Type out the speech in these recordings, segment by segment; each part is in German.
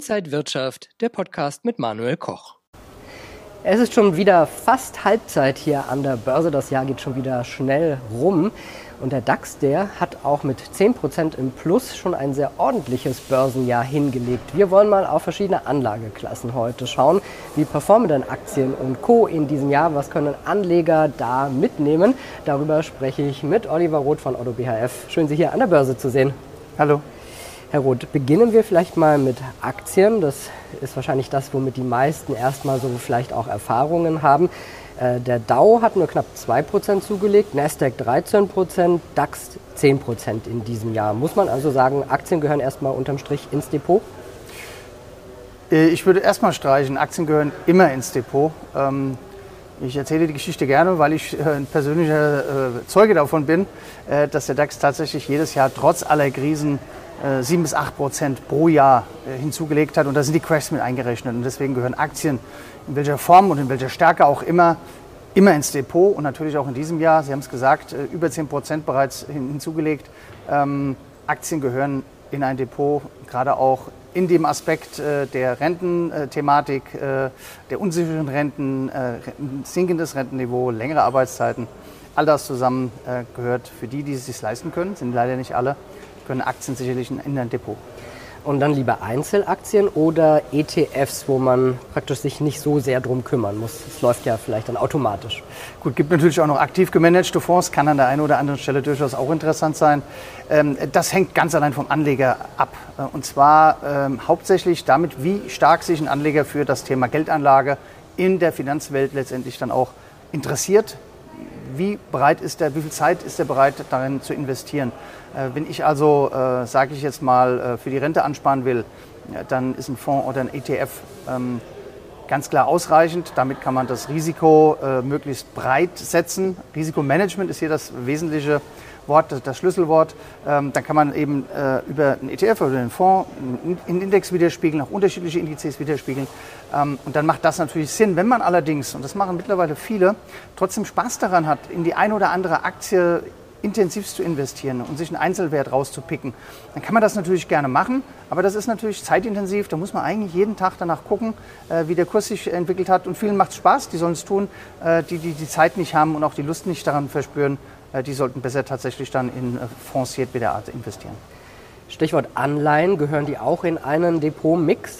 Inside Wirtschaft, der Podcast mit Manuel Koch. Es ist schon wieder fast Halbzeit hier an der Börse. Das Jahr geht schon wieder schnell rum. Und der DAX, der hat auch mit 10% im Plus schon ein sehr ordentliches Börsenjahr hingelegt. Wir wollen mal auf verschiedene Anlageklassen heute schauen. Wie performen denn Aktien und Co. in diesem Jahr? Was können Anleger da mitnehmen? Darüber spreche ich mit Oliver Roth von Oddo BHF. Schön, Sie hier an der Börse zu sehen. Hallo. Herr Roth, beginnen wir vielleicht mal mit Aktien. Das ist wahrscheinlich das, womit die meisten erstmal so vielleicht auch Erfahrungen haben. Der Dow hat nur knapp 2% zugelegt, Nasdaq 13%, DAX 10% in diesem Jahr. Muss man also sagen, Aktien gehören erstmal unterm Strich ins Depot? Ich würde erstmal streichen, Aktien gehören immer ins Depot. Ich erzähle die Geschichte gerne, weil ich ein persönlicher Zeuge davon bin, dass der DAX tatsächlich jedes Jahr trotz aller Krisen 7-8% pro Jahr hinzugelegt hat. Und da sind die Crashs mit eingerechnet. Und deswegen gehören Aktien in welcher Form und in welcher Stärke auch immer ins Depot. Und natürlich auch in diesem Jahr, Sie haben es gesagt, über 10% bereits hinzugelegt. Aktien gehören in ein Depot, gerade auch in dem Aspekt der Rententhematik, der unsicheren Renten, sinkendes Rentenniveau, längere Arbeitszeiten. All das zusammen gehört für die es sich leisten können, sind leider nicht alle, können Aktien sicherlich in ein Depot. Und dann lieber Einzelaktien oder ETFs, wo man praktisch sich nicht so sehr drum kümmern muss. Es läuft ja vielleicht dann automatisch. Gut, gibt natürlich auch noch aktiv gemanagte Fonds, kann an der einen oder anderen Stelle durchaus auch interessant sein. Das hängt ganz allein vom Anleger ab. Und zwar hauptsächlich damit, wie stark sich ein Anleger für das Thema Geldanlage in der Finanzwelt letztendlich dann auch interessiert. Wie viel Zeit ist er bereit, darin zu investieren? Wenn ich also, sage ich jetzt mal, für die Rente ansparen will, dann ist ein Fonds oder ein ETF ganz klar ausreichend. Damit kann man das Risiko möglichst breit setzen. Risikomanagement ist hier das wesentliche Wort, das Schlüsselwort. Dann kann man eben über einen ETF oder einen Fonds einen Index widerspiegeln, auch unterschiedliche Indizes widerspiegeln. Und dann macht das natürlich Sinn. Wenn man allerdings, und das machen mittlerweile viele, trotzdem Spaß daran hat, in die eine oder andere Aktie intensiv zu investieren und sich einen Einzelwert rauszupicken, dann kann man das natürlich gerne machen. Aber das ist natürlich zeitintensiv. Da muss man eigentlich jeden Tag danach gucken, wie der Kurs sich entwickelt hat. Und vielen macht es Spaß, die sollen es tun. Die Zeit nicht haben und auch die Lust nicht daran verspüren, die sollten besser tatsächlich dann in Fonds jedweder Art investieren. Stichwort Anleihen, gehören die auch in einen Depotmix?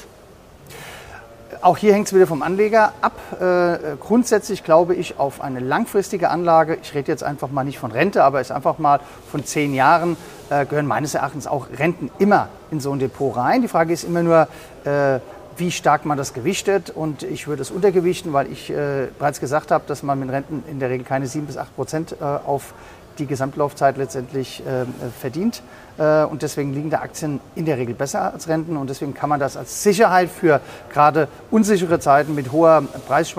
Auch hier hängt es wieder vom Anleger ab. Grundsätzlich glaube ich auf eine langfristige Anlage, ich rede jetzt einfach mal nicht von Rente, aber ist einfach mal von 10 Jahren, gehören meines Erachtens auch Renten immer in so ein Depot rein. Die Frage ist immer nur, wie stark man das gewichtet, und ich würde es untergewichten, weil ich bereits gesagt habe, dass man mit Renten in der Regel keine 7-8% auf die Gesamtlaufzeit letztendlich verdient. Und deswegen liegen da Aktien in der Regel besser als Renten, und deswegen kann man das als Sicherheit für gerade unsichere Zeiten mit hohen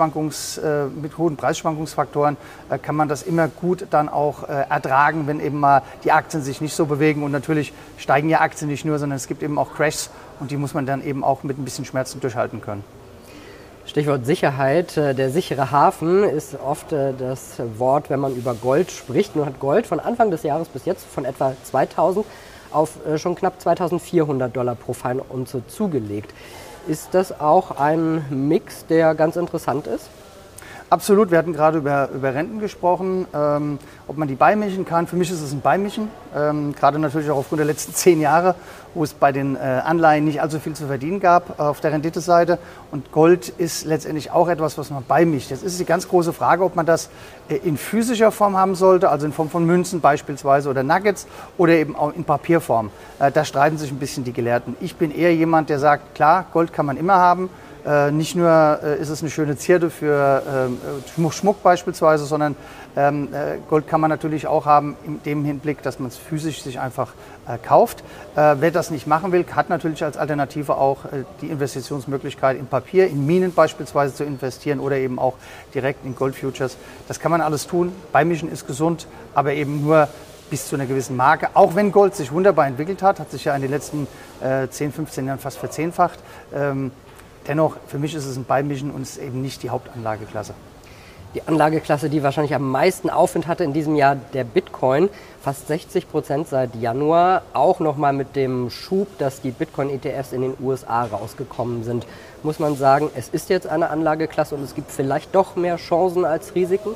Preisschwankungsfaktoren, kann man das immer gut dann auch ertragen, wenn eben mal die Aktien sich nicht so bewegen. Und natürlich steigen ja Aktien nicht nur, sondern es gibt eben auch Crashs, und die muss man dann eben auch mit ein bisschen Schmerzen durchhalten können. Stichwort Sicherheit. Der sichere Hafen ist oft das Wort, wenn man über Gold spricht. Nun hat Gold von Anfang des Jahres bis jetzt von etwa 2000 auf schon knapp $2.400 pro Feinunze zugelegt. Ist das auch ein Mix, der ganz interessant ist? Absolut, wir hatten gerade über Renten gesprochen, ob man die beimischen kann. Für mich ist es ein Beimischen, gerade natürlich auch aufgrund der letzten 10 Jahre, wo es bei den Anleihen nicht allzu viel zu verdienen gab auf der Renditeseite. Und Gold ist letztendlich auch etwas, was man beimischt. Jetzt ist die ganz große Frage, ob man das in physischer Form haben sollte, also in Form von Münzen beispielsweise oder Nuggets, oder eben auch in Papierform. Da streiten sich ein bisschen die Gelehrten. Ich bin eher jemand, der sagt, klar, Gold kann man immer haben. Nicht nur ist es eine schöne Zierde für Schmuck beispielsweise, sondern Gold kann man natürlich auch haben in dem Hinblick, dass man es physisch sich einfach kauft. Wer das nicht machen will, hat natürlich als Alternative auch die Investitionsmöglichkeit in Papier, in Minen beispielsweise zu investieren oder eben auch direkt in Goldfutures. Das kann man alles tun. Beimischen ist gesund, aber eben nur bis zu einer gewissen Marke. Auch wenn Gold sich wunderbar entwickelt hat sich ja in den letzten 10, 15 Jahren fast verzehnfacht. Dennoch, für mich ist es ein Beimischen und es ist eben nicht die Hauptanlageklasse. Die Anlageklasse, die wahrscheinlich am meisten Aufwind hatte in diesem Jahr, der Bitcoin. Fast 60% seit Januar. Auch nochmal mit dem Schub, dass die Bitcoin-ETFs in den USA rausgekommen sind. Muss man sagen, es ist jetzt eine Anlageklasse und es gibt vielleicht doch mehr Chancen als Risiken?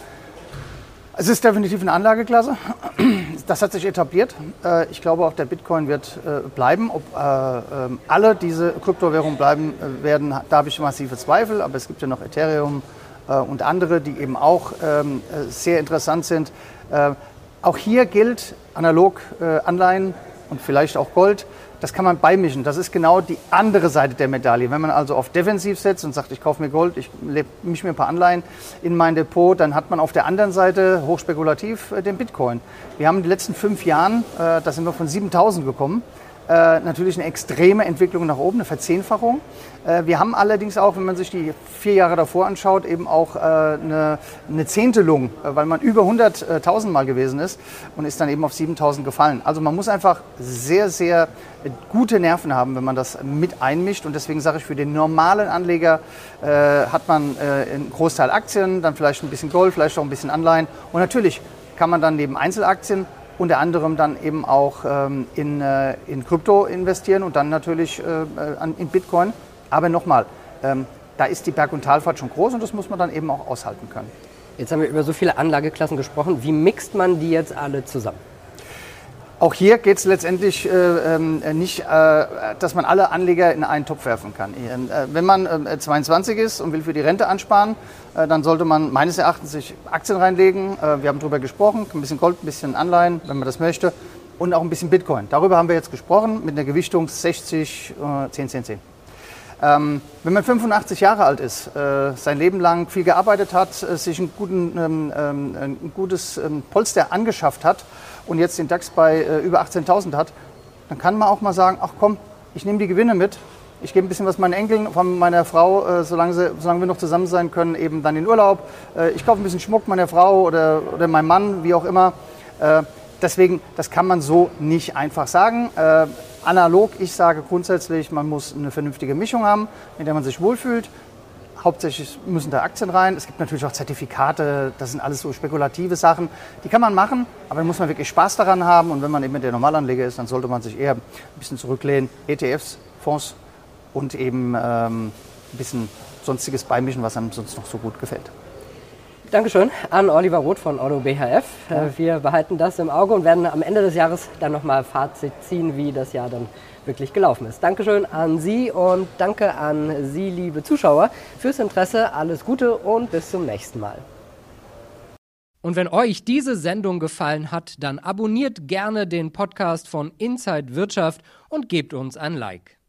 Es ist definitiv eine Anlageklasse. Das hat sich etabliert. Ich glaube auch, der Bitcoin wird bleiben. Ob alle diese Kryptowährungen bleiben werden, da habe ich massive Zweifel. Aber es gibt ja noch Ethereum und andere, die eben auch sehr interessant sind. Auch hier gilt analog Anleihen und vielleicht auch Gold. Das kann man beimischen. Das ist genau die andere Seite der Medaille. Wenn man also auf defensiv setzt und sagt, ich kaufe mir Gold, ich mische mir ein paar Anleihen in mein Depot, dann hat man auf der anderen Seite hochspekulativ den Bitcoin. Wir haben in den letzten 5 Jahren, da sind wir von 7.000 gekommen, natürlich eine extreme Entwicklung nach oben, eine Verzehnfachung. Wir haben allerdings auch, wenn man sich die 4 Jahre davor anschaut, eben auch eine Zehntelung, weil man über 100.000 Mal gewesen ist und ist dann eben auf 7.000 gefallen. Also man muss einfach sehr, sehr gute Nerven haben, wenn man das mit einmischt. Und deswegen sage ich, für den normalen Anleger hat man einen Großteil Aktien, dann vielleicht ein bisschen Gold, vielleicht auch ein bisschen Anleihen. Und natürlich kann man dann neben Einzelaktien unter anderem dann eben auch in Krypto investieren und dann natürlich in Bitcoin. Aber nochmal, da ist die Berg- und Talfahrt schon groß und das muss man dann eben auch aushalten können. Jetzt haben wir über so viele Anlageklassen gesprochen. Wie mixt man die jetzt alle zusammen? Auch hier geht es letztendlich nicht, dass man alle Anleger in einen Topf werfen kann. Wenn man 22 ist und will für die Rente ansparen, dann sollte man meines Erachtens sich Aktien reinlegen. Wir haben darüber gesprochen, ein bisschen Gold, ein bisschen Anleihen, wenn man das möchte, und auch ein bisschen Bitcoin. Darüber haben wir jetzt gesprochen, mit einer Gewichtung 60, 10, 10, 10. Wenn man 85 Jahre alt ist, sein Leben lang viel gearbeitet hat, sich ein gutes Polster angeschafft hat und jetzt den DAX bei über 18.000 hat, dann kann man auch mal sagen, ach komm, ich nehme die Gewinne mit, ich gebe ein bisschen was meinen Enkeln, von meiner Frau, solange wir noch zusammen sein können, eben dann in Urlaub. Ich kaufe ein bisschen Schmuck meiner Frau oder meinem Mann, wie auch immer. Deswegen, das kann man so nicht einfach sagen. Analog, ich sage grundsätzlich, man muss eine vernünftige Mischung haben, mit der man sich wohlfühlt. Hauptsächlich müssen da Aktien rein. Es gibt natürlich auch Zertifikate, das sind alles so spekulative Sachen. Die kann man machen, aber da muss man wirklich Spaß daran haben. Und wenn man eben der Normalanleger ist, dann sollte man sich eher ein bisschen zurücklehnen. ETFs, Fonds und eben ein bisschen sonstiges beimischen, was einem sonst noch so gut gefällt. Dankeschön an Oliver Roth von Otto BHF. Ja. Wir behalten das im Auge und werden am Ende des Jahres dann nochmal Fazit ziehen, wie das Jahr dann wirklich gelaufen ist. Dankeschön an Sie und danke an Sie, liebe Zuschauer, fürs Interesse. Alles Gute und bis zum nächsten Mal. Und wenn euch diese Sendung gefallen hat, dann abonniert gerne den Podcast von Inside Wirtschaft und gebt uns ein Like.